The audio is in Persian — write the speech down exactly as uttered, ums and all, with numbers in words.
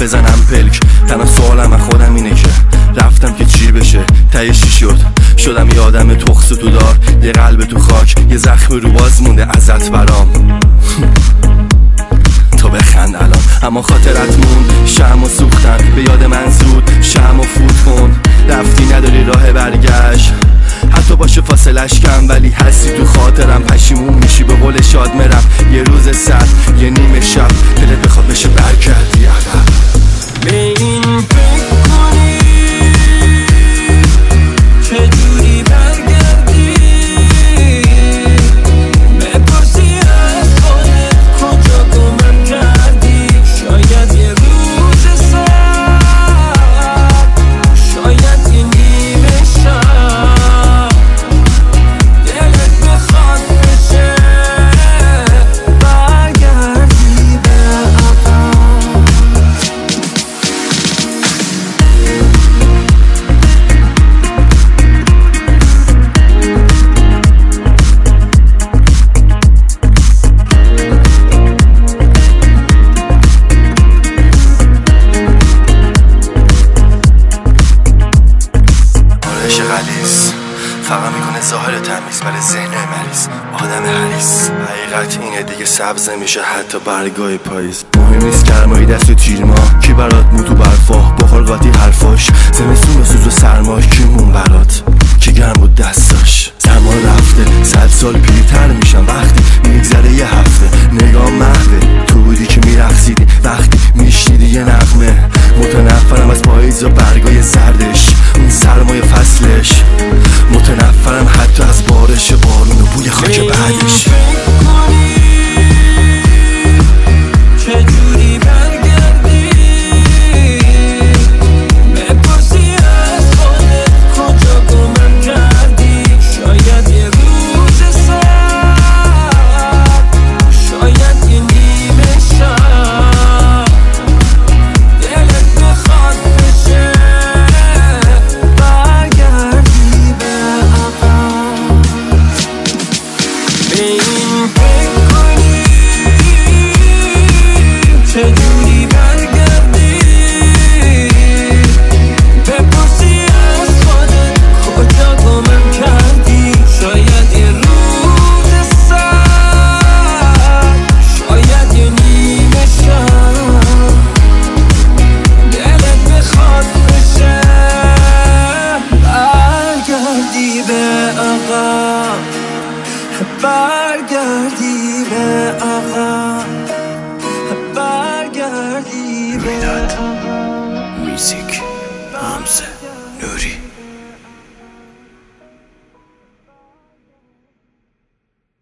بزنم پلک. تنها سوالم از خودم اینه که رفتم که چی بشه، تهش چی شد؟ شدم یه آدم تخس تو دار، یه قلب تو خاک، یه زخم رو باز مونده ازت برام. تو بخند الان اما خاطرت مون، شمع سوختن به یاد من زود، شمع فوت کن. رفتی نداری راه برگشت، حتی باشه فاصلش کم، ولی هستی تو خاطرم. پشیمون میشی به قول شاد مرم، یه روز سر یه نیمه شب دلت بخواد بشه برگردی عقب. به این فکر کنی چجوری برگردی، بپرسی از خودت کجا گمم کردی. شاید یه روز سر، شاید یه نیمه شب دلت بخواد بشه برگردی به عقب. فقط میکنه ظاهر تمیز برای ذهن مریض، آدم حریص. حقیقت اینه دیگه سبز نمیشه حتی برگای پاییز. مهم نیست گرمایی دست و تیر ماه، کی برات مو تو برفاه بخور قاطی حرفاش. زمستون و سوز و سرماش کی مون برات، کی گرم بود دستاش. زمان رفته صد سال پیرتر میشم وقتی میگذره یه هفته. نگاه محوه تو بودی که میرقصیدی وقتی میشنیدی یه نغمه. متنفرم از پاییز و برگای زردش، اون سرمای فصلش. متنفرم حتی از بارش بارون و بوی خاک بعدش. چجوری برگردی، بپرسی از خودت کجا گمم کردی. شاید یه روز سر، شاید یه نیمه شب دلت بخواد بشه برگردی به عقب. به این فکر کنی چجوری برگردی، بپرسی از خودت کجا گمم کردی. شاید یه روز سر، شاید یه نیمه شب دلت بخواد بشه برگردی به عقب. برگردی به عقب، برگردی به عقب. میوزیک حمزه نوری.